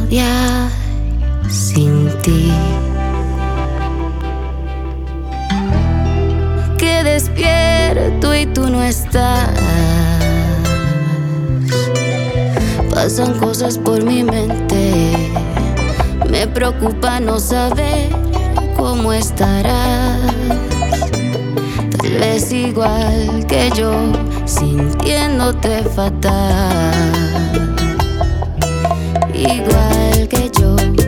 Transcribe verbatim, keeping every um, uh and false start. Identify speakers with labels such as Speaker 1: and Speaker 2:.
Speaker 1: ya sin ti. Que despierto y tú no estás. Pasan cosas por mi mente. Me preocupa no saber cómo estarás. Tal vez igual que yo, sintiéndote fatal. Igual que yo.